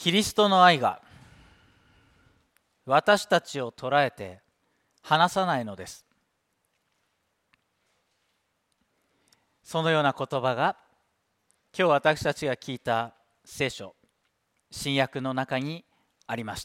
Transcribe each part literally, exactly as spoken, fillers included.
キリストの愛が私たちを捉えて離さないのです。そのような言葉が今日私たちが聞いた聖書、新約の中にありました。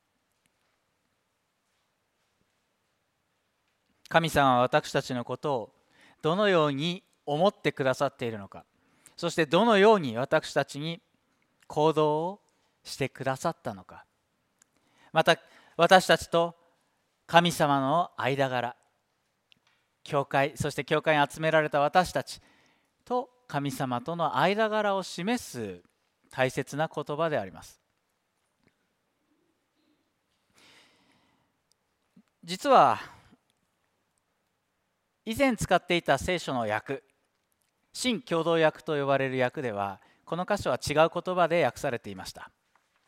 神様は私たちのことをどのように思ってくださっているのか、そしてどのように私たちに行動をしてくださったのか、また私たちと神様の間柄、教会、そして教会に集められた私たちと神様との間柄を示す大切な言葉であります。実は以前使っていた聖書の訳、新共同訳と呼ばれる訳では、この箇所は違う言葉で訳されていました。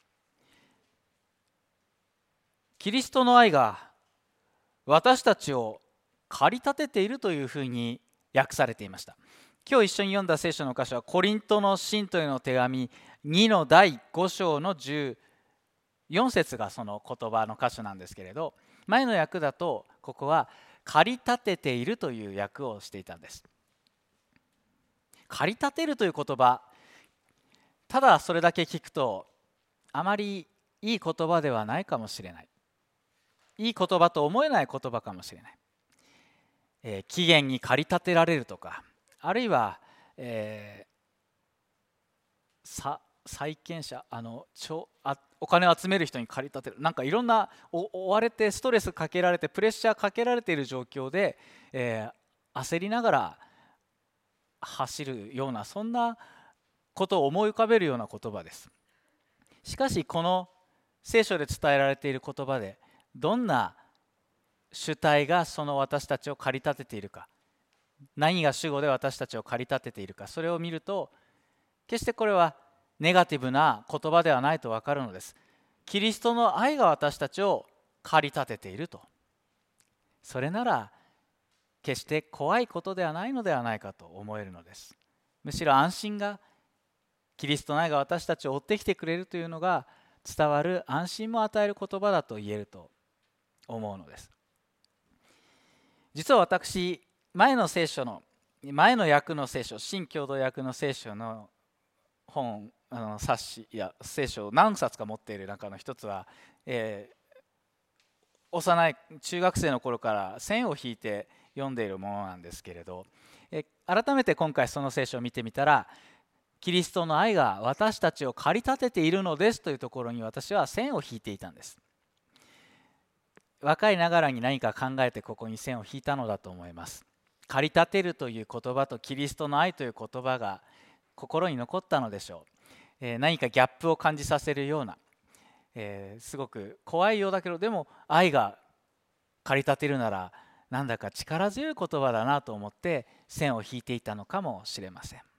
キリストの愛が私たちを駆り立てているというふうに訳されていました。今日一緒に読んだ聖書の箇所はコリントの信徒への手紙にのだいご章のじゅうよん節がその言葉の箇所なんですけれど、前の訳だとここは駆り立てているという訳をしていたんです。駆り立てるという言葉、ただそれだけ聞くとあまりいい言葉ではないかもしれない、いい言葉と思えない言葉かもしれない、えー、期限に駆り立てられるとか、あるいは、えー、さ債権者、あのちょあお金を集める人に駆り立てる、なんかいろんな追われてストレスかけられてプレッシャーかけられている状況で、えー、焦りながら走るような、そんなことを思い浮かべるような言葉です。しかしこの聖書で伝えられている言葉で、どんな主体がその私たちを駆り立てているか、何が主語で私たちを駆り立てているか、それを見ると決してこれはネガティブな言葉ではないと分かるのです。キリストの愛が私たちを駆り立てていると、それなら決して怖いことではないのではないかと思えるのです。むしろ安心が、キリストの愛が私たちを追ってきてくれるというのが伝わる安心も与える言葉だと言えると思うのです。実は私、前の聖書の前の訳の聖書、新共同訳の聖書の本、あの冊子や聖書を何冊か持っている中の一つは、えー、幼い中学生の頃から線を引いて読んでいるものなんですけれど、えー、改めて今回その聖書を見てみたら、キリストの愛が私たちを駆り立てているのですというところに私は線を引いていたんです。若いながらに何か考えてここに線を引いたのだと思います。駆り立てるという言葉とキリストの愛という言葉が心に残ったのでしょう。えー、何かギャップを感じさせるような、えー、すごく怖いようだけど、でも愛が駆り立てるならなんだか力強い言葉だなと思って線を引いていたのかもしれません。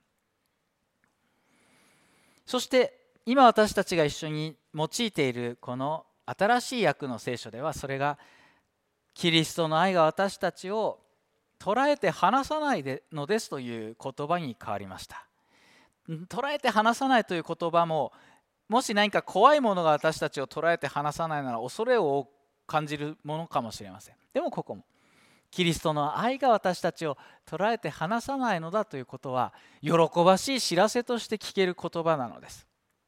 そして今私たちが一緒に用いているこの新しい訳の聖書では、それがキリストの愛が私たちを捉えて離さないのですという言葉に変わりました。捉えて離さないという言葉も、もし何か怖いものが私たちを捉えて離さないなら恐れを感じるものかもしれません。でもここもキリストの愛が私たちを捉えて離さないのだということは、喜ばしい知らせとして聞ける言葉なのです。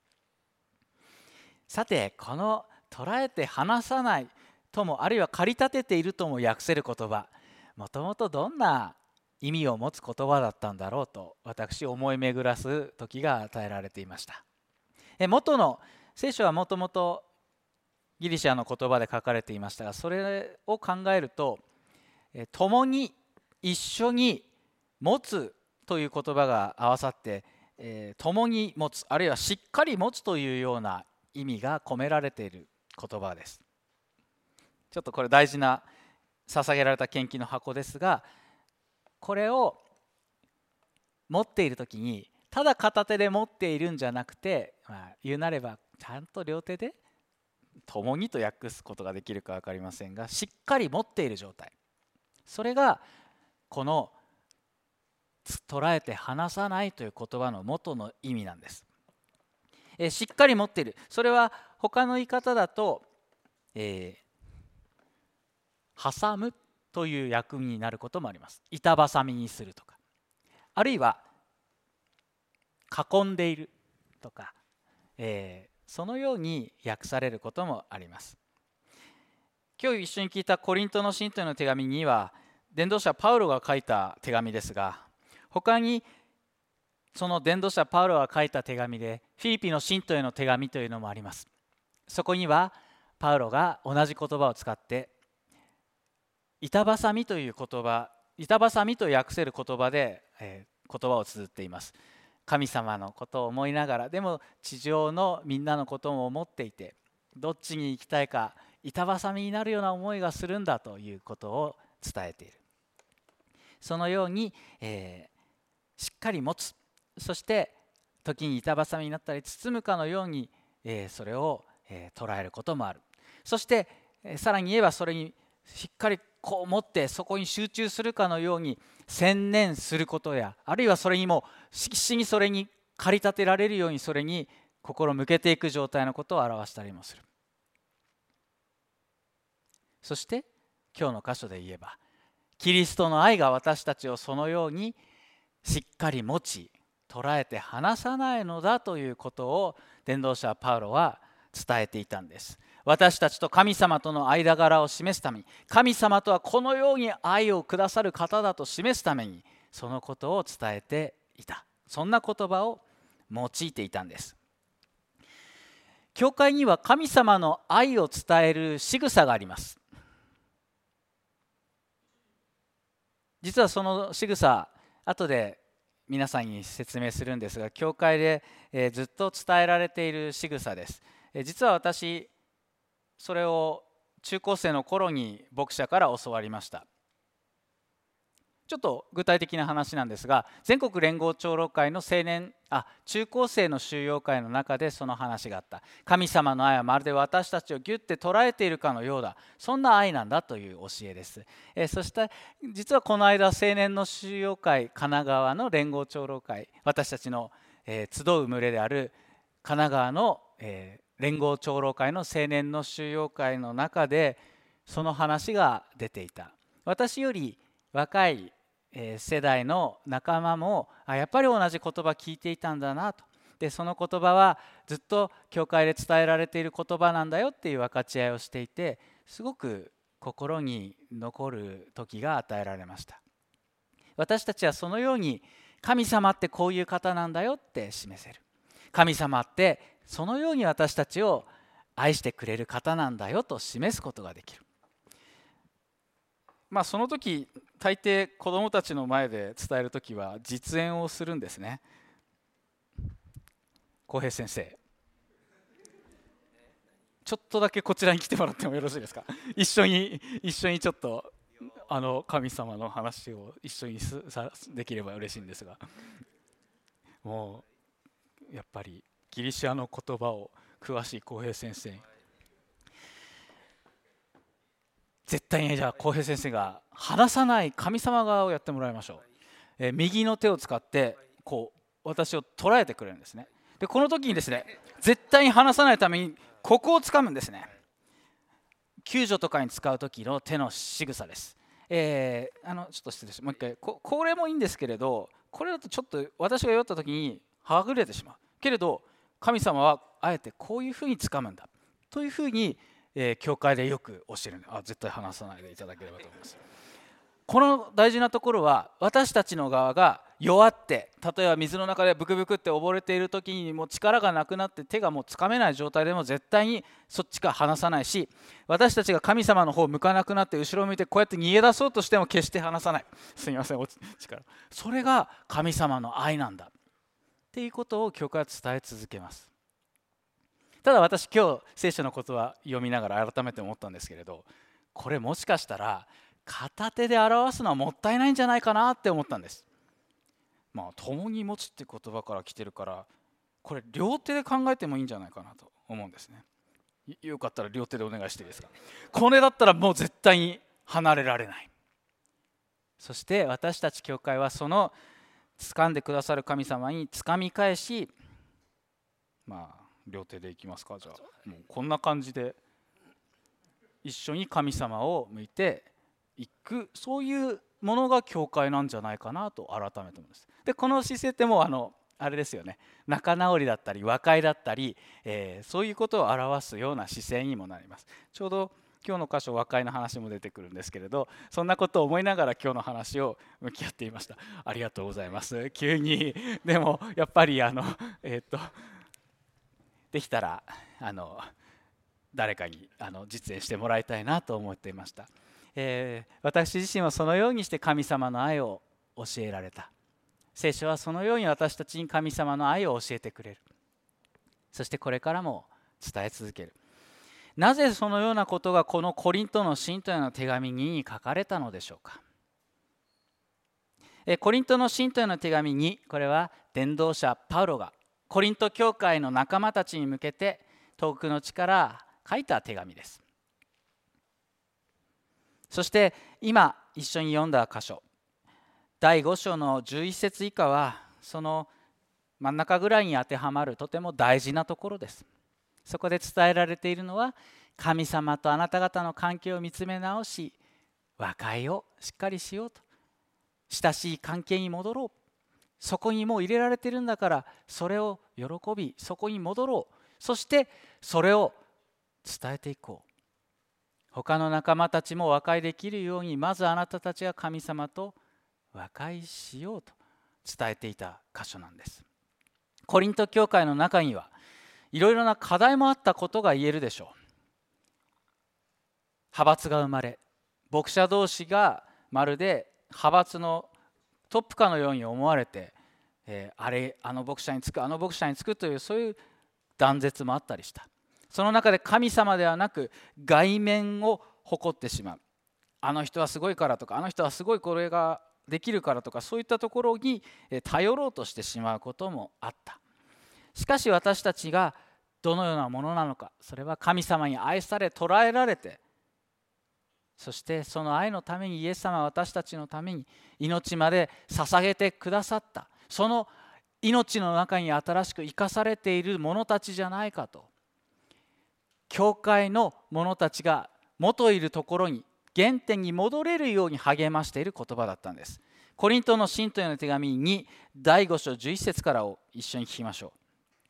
さて、この捉えて離さないとも、あるいは駆り立てているとも訳せる言葉、もともとどんな意味を持つ言葉だったんだろうと私思い巡らす時が与えられていました。え元の聖書はもともとギリシャの言葉で書かれていましたが、それを考えると、共に一緒に持つという言葉が合わさって、えー、共に持つ、あるいはしっかり持つというような意味が込められている言葉です。ちょっとこれ大事な捧げられた献金の箱ですが、これを持っているときにただ片手で持っているんじゃなくて、まあ、言うなればちゃんと両手で共にと訳すことができるか分かりませんが、しっかり持っている状態、それがこの捉えて離さないという言葉の元の意味なんです。 えー、しっかり持っている。それは他の言い方だと、えー、挟むという役になることもあります。板挟みにするとか、あるいは囲んでいるとか、えー、そのように訳されることもあります。今日一緒に聞いたコリントの信徒への手紙には、伝道者パウロが書いた手紙ですが、他にその伝道者パウロが書いた手紙でフィリピの信徒への手紙というのもあります。そこにはパウロが同じ言葉を使って板挟みという言葉、板挟みと訳せる言葉で、えー、言葉を綴っています。神様のことを思いながら、でも地上のみんなのことも思っていて、どっちに行きたいか板挟みになるような思いがするんだということを伝えている。そのように、えー、しっかり持つ、そして時に板挟みになったり包むかのように、えー、それを、えー、捉えることもある。そして、えー、さらに言えばそれにしっかりこう持ってそこに集中するかのように専念することや、あるいはそれにも必死にそれに駆り立てられるようにそれに心を向けていく状態のことを表したりもする。そして今日の箇所で言えば、キリストの愛が私たちをそのようにしっかり持ち捉えて離さないのだということを伝道者パウロは伝えていたんです。私たちと神様との間柄を示すために、神様とはこのように愛をくださる方だと示すために、そのことを伝えていた。そんな言葉を用いていたんです。教会には神様の愛を伝える仕草があります。実はその仕草、後で皆さんに説明するんですが、教会で、えー、ずっと伝えられている仕草です。えー、実は私それを中高生の頃に牧者から教わりました。ちょっと具体的な話なんですが、全国連合長老会の青年あ中高生の修養会の中でその話があった。神様の愛はまるで私たちをギュッて捉えているかのようだ、そんな愛なんだという教えです。えー、そして実はこの間青年の修養会神奈川の連合長老会、私たちの、えー、集う群れである神奈川の、えー、連合長老会の青年の修養会の中でその話が出ていた。私より若い世代の仲間もあやっぱり同じ言葉聞いていたんだなと。でその言葉はずっと教会で伝えられている言葉なんだよっていう分かち合いをしていて、すごく心に残る時が与えられました。私たちはそのように神様ってこういう方なんだよって示せる。神様ってそのように私たちを愛してくれる方なんだよと示すことができる。まあその時大抵子どもたちの前で伝える時は実演をするんですね。浩平先生、ちょっとだけこちらに来てもらってもよろしいですか。一緒に一緒にちょっとあの神様の話を一緒にさできれば嬉しいんですが、もうやっぱりギリシャの言葉を詳しい浩平先生に絶対にじゃあ浩平先生が離さない神様側をやってもらいましょう。えー、右の手を使ってこう私を捉えてくれるんですね。でこの時にですね、絶対に離さないためにここを掴むんですね。救助とかに使う時の手の仕草です。えー、あのちょっと失礼します。もう一回 こ, これもいいんですけれど、これだとちょっと私が酔った時にはぐれてしまうけれど、神様はあえてこういうふうに掴むんだというふうにえー、教会でよく教える。あ、絶対話さないでいただければと思います。この大事なところは私たちの側が弱って、例えば水の中でブクブクって溺れている時にもう力がなくなって手がもうつかめない状態でも絶対にそっちから離さないし、私たちが神様の方を向かなくなって後ろを向いてこうやって逃げ出そうとしても決して離さない。すみません、力。それが神様の愛なんだっていうことを教会は伝え続けます。ただ私今日聖書のことは読みながら改めて思ったんですけれど、これもしかしたら片手で表すのはもったいないんじゃないかなって思ったんです。まあ共に持つって言葉から来てるから、これ両手で考えてもいいんじゃないかなと思うんですね。よかったら両手でお願いしていいですか。これだったらもう絶対に離れられない。そして私たち教会はその掴んでくださる神様に掴み返し、まあ両手でいきますか。じゃあもうこんな感じで一緒に神様を向いていく、そういうものが教会なんじゃないかなと改めて思います。でこの姿勢ってもうあのあれですよね、仲直りだったり和解だったり、えー、そういうことを表すような姿勢にもなります。ちょうど今日の箇所和解の話も出てくるんですけれど、そんなことを思いながら今日の話を向き合っていました。ありがとうございます。急にでもやっぱりあのえー、っとできたらあの誰かにあの実演してもらいたいなと思っていました。えー、私自身はそのようにして神様の愛を教えられた。聖書はそのように私たちに神様の愛を教えてくれる。そしてこれからも伝え続ける。なぜそのようなことがこのコリントの信徒への手紙に書かれたのでしょうか。えコリントの信徒への手紙に、これは伝道者パウロがコリント教会の仲間たちに向けて遠くの地から書いた手紙です。そして今一緒に読んだ箇所、だいご章のじゅういち節以下はその真ん中ぐらいに当てはまるとても大事なところです。そこで伝えられているのは、神様とあなた方の関係を見つめ直し、和解をしっかりしようと、親しい関係に戻ろう、そこにもう入れられているんだからそれを喜び、そこに戻ろう、そしてそれを伝えていこう。他の仲間たちも和解できるように、まずあなたたちが神様と和解しようと伝えていた箇所なんです。コリント教会の中にはいろいろな課題もあったことが言えるでしょう。派閥が生まれ、牧者同士がまるで派閥のトップかのように思われて、えー、あれあの牧者につくあの牧者につくという、そういう断絶もあったりした。その中で神様ではなく外面を誇ってしまう。あの人はすごいからとか、あの人はすごいこれができるからとか、そういったところに頼ろうとしてしまうこともあった。しかし私たちがどのようなものなのか、それは神様に愛され捉えられて、そしてその愛のためにイエス様は私たちのために命まで捧げてくださった、その命の中に新しく生かされている者たちじゃないかと、教会の者たちが元いるところに、原点に戻れるように励ましている言葉だったんです。コリントの信徒への手紙にだいご章じゅういち節からを一緒に聞きましょう。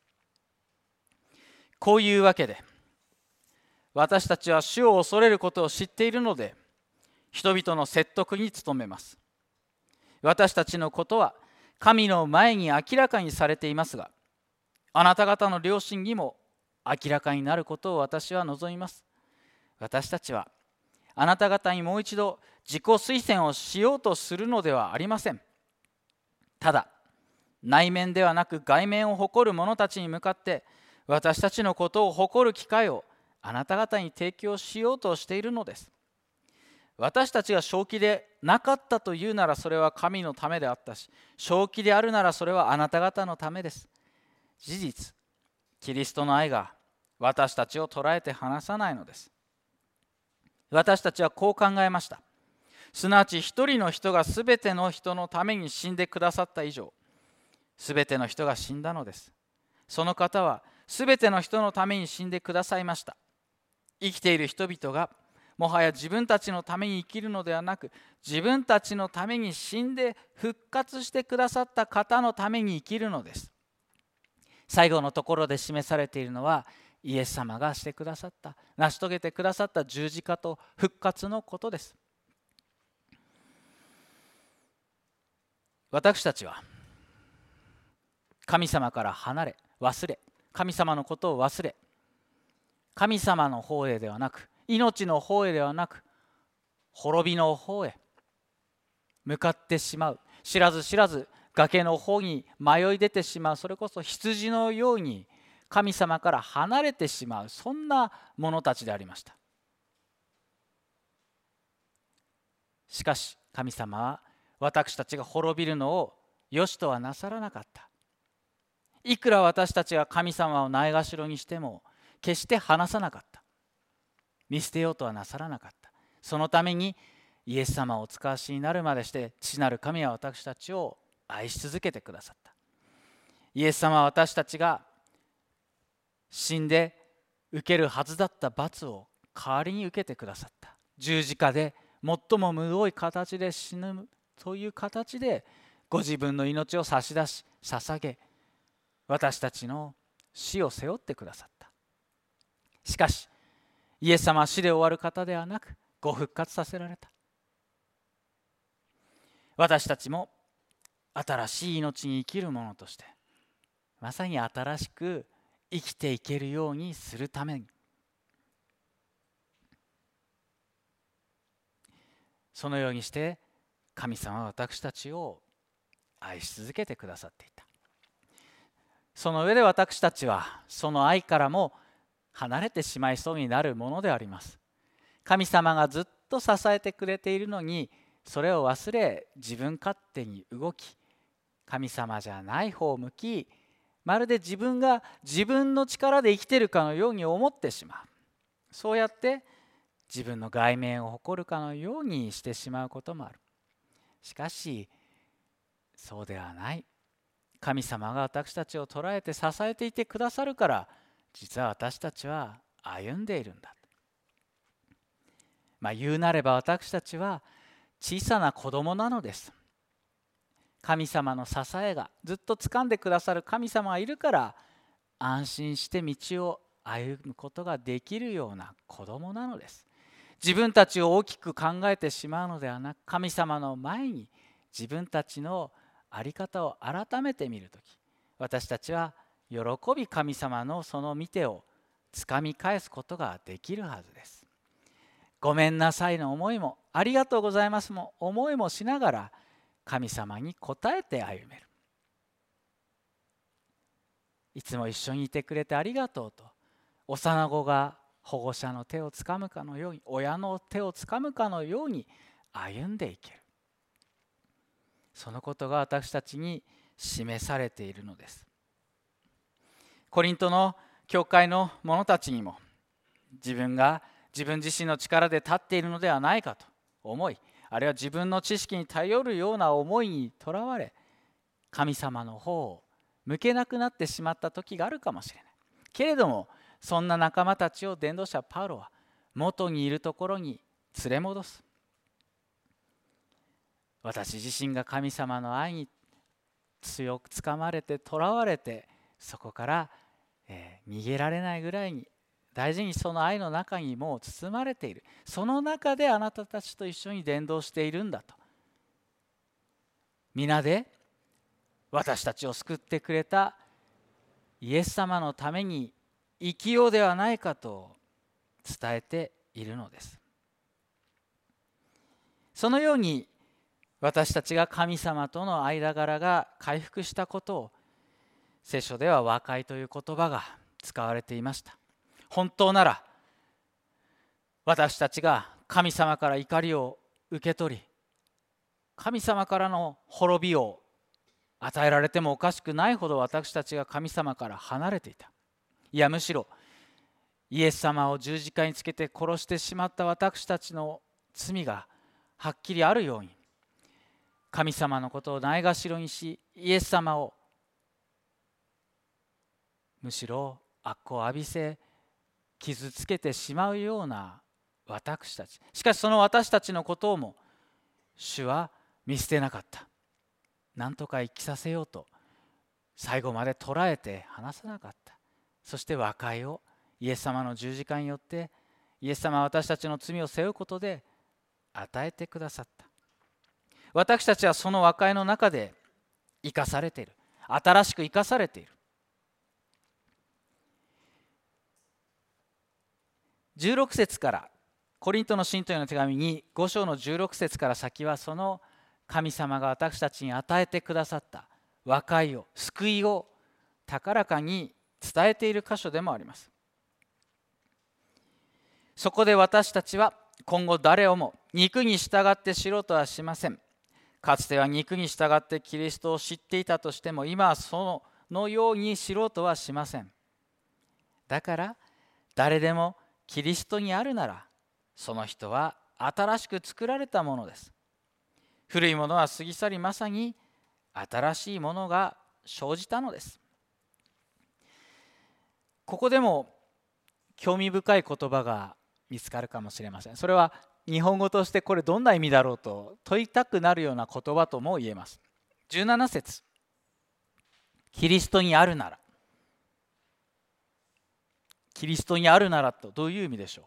こういうわけで私たちは主を恐れることを知っているので、人々の説得に努めます。私たちのことは神の前に明らかにされていますが、あなた方の良心にも明らかになることを私は望みます。私たちはあなた方にもう一度自己推薦をしようとするのではありません。ただ内面ではなく外面を誇る者たちに向かって、私たちのことを誇る機会をあなた方に提供しようとしているのです。私たちが正気でなかったというならそれは神のためであったし、正気であるならそれはあなた方のためです。事実、キリストの愛が私たちを捉えて離さないのです。私たちはこう考えました。すなわち一人の人がすべての人のために死んでくださった以上、すべての人が死んだのです。その方はすべての人のために死んでくださいました。生きている人々がもはや自分たちのために生きるのではなく、自分たちのために死んで復活してくださった方のために生きるのです。最後のところで示されているのは、イエス様がしてくださった、成し遂げてくださった十字架と復活のことです。私たちは神様から離れ、忘れ、神様のことを忘れ、神様の方へではなく、命の方へではなく、滅びの方へ向かってしまう。知らず知らず崖の方に迷い出てしまう。それこそ羊のように神様から離れてしまう、そんな者たちでありました。しかし神様は私たちが滅びるのを良しとはなさらなかった。いくら私たちが神様をないがしろにしても決して離さなかった。見捨てようとはなさらなかった。そのためにイエス様をお使わしになるまでして父なる神は私たちを愛し続けてくださった。イエス様は私たちが死んで受けるはずだった罰を代わりに受けてくださった。十字架で最もむごい形で死ぬという形でご自分の命を差し出し捧げ、私たちの死を背負ってくださった。しかしイエス様は死で終わる方ではなく、ご復活させられた。私たちも新しい命に生きる者として、まさに新しく生きていけるようにするために、そのようにして神様は私たちを愛し続けてくださっていた。その上で私たちはその愛からも離れてしまいそうになるものであります。神様がずっと支えてくれているのに、それを忘れ自分勝手に動き、神様じゃない方を向き、まるで自分が自分の力で生きているかのように思ってしまう。そうやって自分の外面を誇るかのようにしてしまうこともある。しかしそうではない。神様が私たちを捉えて支えていてくださるから、実は私たちは歩んでいるんだ。まあ言うなれば私たちは小さな子供なのです。神様の支えがずっと掴んでくださる神様がいるから、安心して道を歩むことができるような子供なのです。自分たちを大きく考えてしまうのではなく、神様の前に自分たちの在り方を改めてみるとき、私たちは喜び神様のその御手をつかみ返すことができるはずです。ごめんなさいの思いも、ありがとうございますも思いもしながら、神様に応えて歩める。いつも一緒にいてくれてありがとうと、幼子が保護者の手をつかむかのように、親の手をつかむかのように歩んでいける。そのことが私たちに示されているのです。コリントの教会の者たちにも、自分が自分自身の力で立っているのではないかと思い、あるいは自分の知識に頼るような思いにとらわれ、神様の方を向けなくなってしまった時があるかもしれない。けれどもそんな仲間たちを伝道者パウロは元にいるところに連れ戻す。私自身が神様の愛に強くつかまれてとらわれて、そこから、えー、逃げられないぐらいに大事にその愛の中にもう包まれている。その中であなたたちと一緒に伝道しているんだと。皆で私たちを救ってくれたイエス様のために生きようではないかと伝えているのです。そのように私たちが神様との間柄が回復したことを、聖書では和解という言葉が使われていました。本当なら私たちが神様から怒りを受け取り、神様からの滅びを与えられてもおかしくないほど私たちが神様から離れていた。いやむしろイエス様を十字架につけて殺してしまった私たちの罪がはっきりあるように、神様のことをないがしろにし、イエス様をむしろ悪行を浴びせ傷つけてしまうような私たち。しかしその私たちのことをも主は見捨てなかった。なんとか生きさせようと最後まで捉えて離さなかった。そして和解をイエス様の十字架によって、イエス様は私たちの罪を背負うことで与えてくださった。私たちはその和解の中で生かされている。新しく生かされている。じゅうろく節から、コリントの信徒への手紙にご章のじゅうろく節から先は、その神様が私たちに与えてくださった和解を、救いを高らかに伝えている箇所でもあります。そこで私たちは今後誰をも肉に従って知ろうとはしません。かつては肉に従ってキリストを知っていたとしても、今はそのように知ろうとはしません。だから誰でもキリストにあるなら、その人は新しく作られたものです。古いものは過ぎ去り、まさに新しいものが生じたのです。 ここでも興味深い言葉が見つかるかもしれません。それは日本語としてこれどんな意味だろうと問いたくなるような言葉とも言えます。じゅうなな節、キリストにあるなら。キリストにあるならとどういう意味でしょう。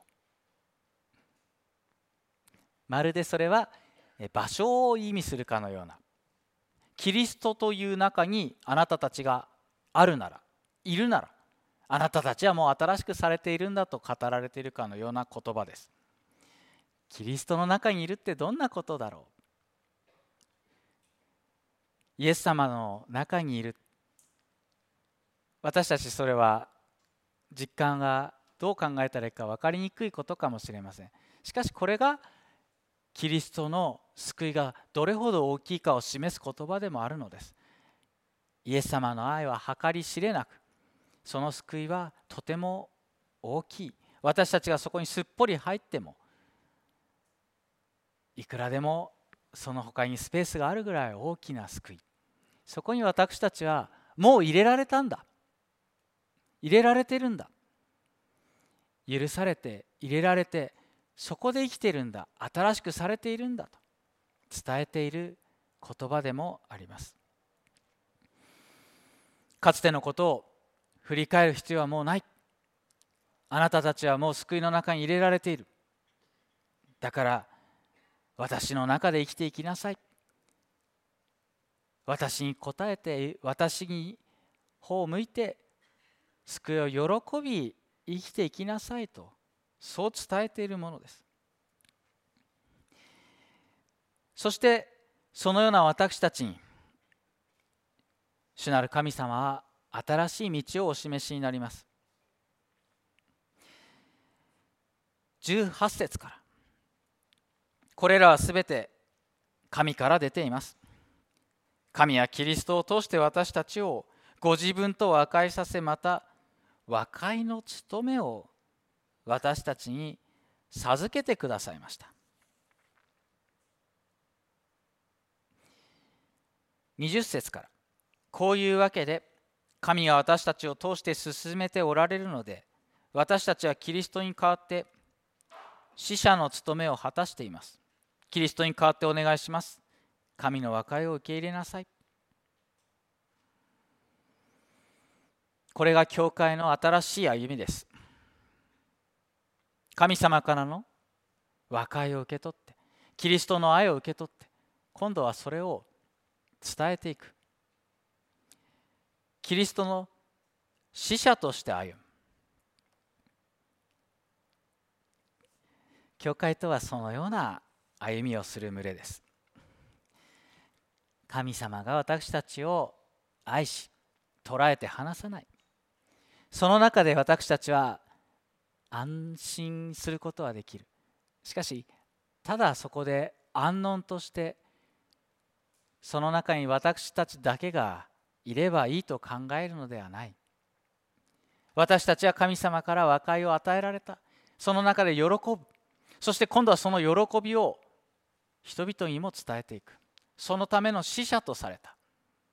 まるでそれは場所を意味するかのような。キリストという中にあなたたちがあるなら、いるなら、あなたたちはもう新しくされているんだと語られているかのような言葉です。キリストの中にいるってどんなことだろう。イエス様の中にいる。私たちそれは実感がどう考えたらいいか分かりにくいことかもしれません。しかしこれがキリストの救いがどれほど大きいかを示す言葉でもあるのです。イエス様の愛は計り知れなく、その救いはとても大きい。私たちがそこにすっぽり入っても、いくらでもその他にスペースがあるぐらい大きな救い。そこに私たちはもう入れられたんだ。入れられてるんだ。許されて入れられて、そこで生きているんだ。新しくされているんだと伝えている言葉でもあります。かつてのことを振り返る必要はもうない。あなたたちはもう救いの中に入れられている。だから私の中で生きていきなさい。私に応えて、私に方を向いて救いを喜び生きていきなさいと、そう伝えているものです。そしてそのような私たちに主なる神様は新しい道をお示しになります。じゅうはち節から、これらはすべて神から出ています。神はキリストを通して私たちをご自分と和解させ、また和解の務めを私たちに授けてくださいました。にじゅっ節から、こういうわけで神が私たちを通して進めておられるので、私たちはキリストに代わって使者の務めを果たしています。キリストに代わってお願いします。神の和解を受け入れなさい。これが教会の新しい歩みです。神様からの和解を受け取って、キリストの愛を受け取って、今度はそれを伝えていく。キリストの使者として歩む。教会とはそのような歩みをする群れです。神様が私たちを愛し、捉えて離さない。その中で私たちは安心することはできる。しかし、ただそこで安穏として、その中に私たちだけがいればいいと考えるのではない。私たちは神様から和解を与えられた。その中で喜ぶ。そして今度はその喜びを人々にも伝えていく。そのための使者とされた。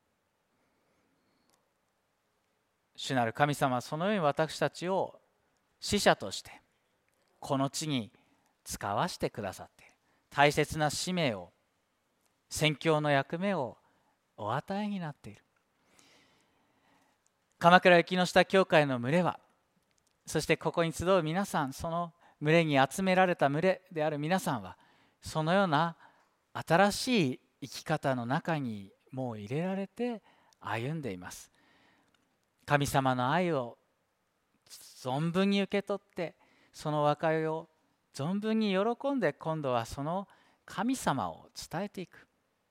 主なる神様はそのように私たちを使者としてこの地に使わしてくださっている。大切な使命を、宣教の役目をお与えになっている。鎌倉雪の下教会の群れは、そしてここに集う皆さん、その群れに集められた群れである皆さんは、そのような新しい生き方の中にもう入れられて歩んでいます。神様の愛を存分に受け取って、その和解を存分に喜んで、今度はその神様を伝えていく。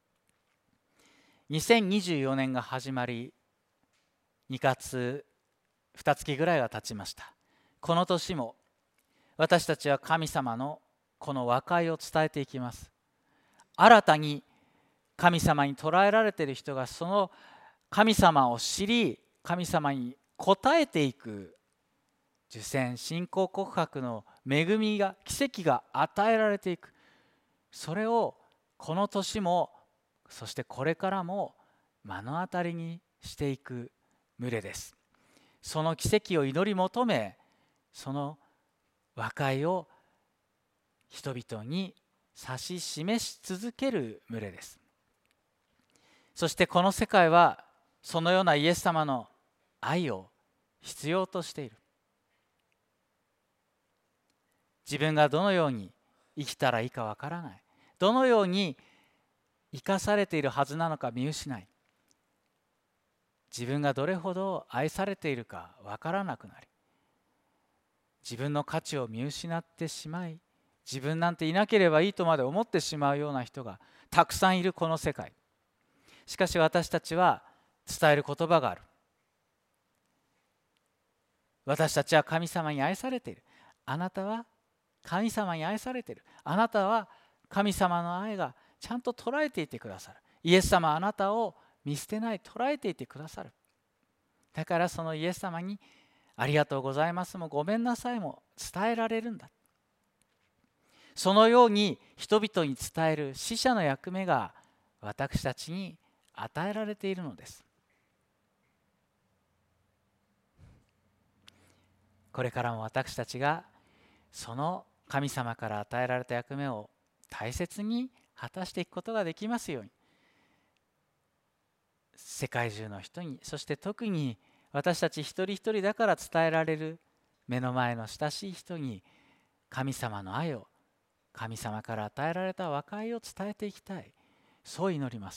にせんにじゅうよねんが始まりにがつにかげつぐらいが経ちました。この年も私たちは神様のこの和解を伝えていきます。新たに神様に捉えられている人がその神様を知り、神様に応えていく受洗信仰告白の恵みが、奇跡が与えられていく。それをこの年も、そしてこれからも目の当たりにしていく群れです。 その奇跡を祈り求め、その和解を人々に指し示し続ける群れです。そしてこの世界はそのようなイエス様の愛を必要としている。自分がどのように生きたらいいかわからない、どのように生かされているはずなのか見失い、自分がどれほど愛されているかわからなくなり、自分の価値を見失ってしまい、自分なんていなければいいとまで思ってしまうような人がたくさんいるこの世界。しかし私たちは伝える言葉がある。私たちは神様に愛されている。あなたは神様に愛されている。あなたは神様の愛がちゃんと捉えていてくださる。イエス様はあなたを見捨てない、捉えていてくださる。だからそのイエス様にありがとうございますもごめんなさいも伝えられるんだ。そのように人々に伝える使者の役目が私たちに与えられているのです。これからも私たちがその神様から与えられた役目を大切に果たしていくことができますように、世界中の人に、そして特に私たち一人一人だから伝えられる目の前の親しい人に神様の愛を、神様から与えられた和解を伝えていきたい、そう祈ります。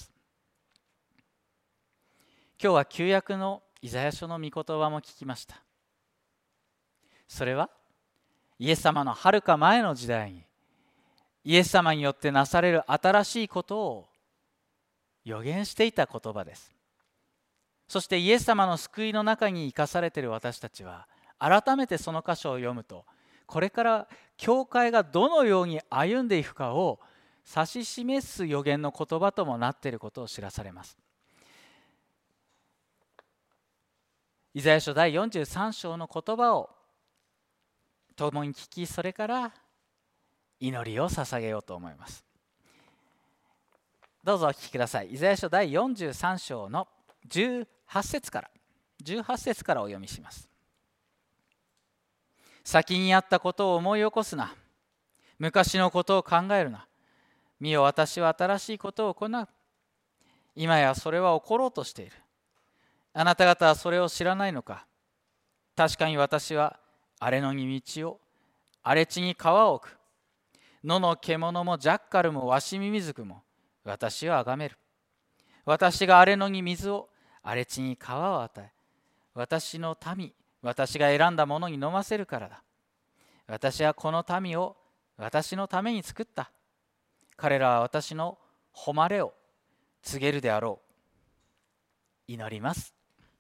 今日は旧約のイザヤ書の御言葉も聞きました。それはイエス様のはるか前の時代にイエス様によってなされる新しいことを予言していた言葉です。そしてイエス様の救いの中に生かされている私たちは改めてその箇所を読むと、これから教会がどのように歩んでいくかを指し示す予言の言葉ともなっていることを知らされます。イザヤ書だいよんじゅうさん章の言葉を共に聞き、それから祈りを捧げようと思います。どうぞお聞きください。イザヤ書だいよんじゅうさん章のじゅうはち節からじゅうはち節からお読みします。先にあったことを思い起こすな。昔のことを考えるな。見よ、私は新しいことを行う。今やそれは起ころうとしている。あなた方はそれを知らないのか。確かに私は荒れ野に道を、荒れ地に川を置く。野の獣もジャッカルもワシミミズクも私をあがめる。私が荒れ野に水を、荒れ地に川を与え、私の民、私が選んだものに飲ませるからだ。私はこの民を私のために作った。彼らは私の誉れを告げるであろう。祈ります。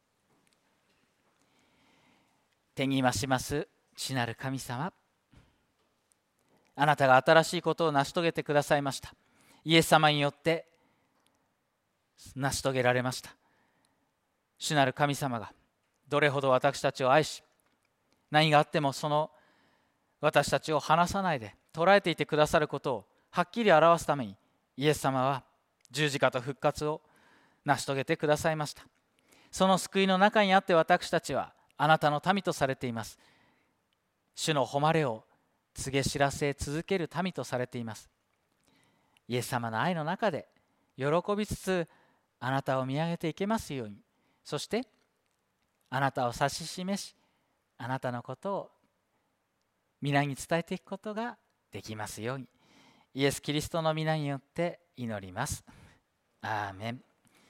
天に増します父なる神様、あなたが新しいことを成し遂げてくださいました。イエス様によって成し遂げられました。主なる神様がどれほど私たちを愛し、何があってもその私たちを離さないで捉えていてくださることをはっきり表すために、イエス様は十字架と復活を成し遂げてくださいました。その救いの中にあって私たちはあなたの民とされています。主の誉れを告げ知らせ続ける民とされています。イエス様の愛の中で喜びつつあなたを見上げていけますように、そしてあなたを指し示し、あなたのことを皆に伝えていくことができますように、イエス・キリストの皆によって祈ります。アーメン。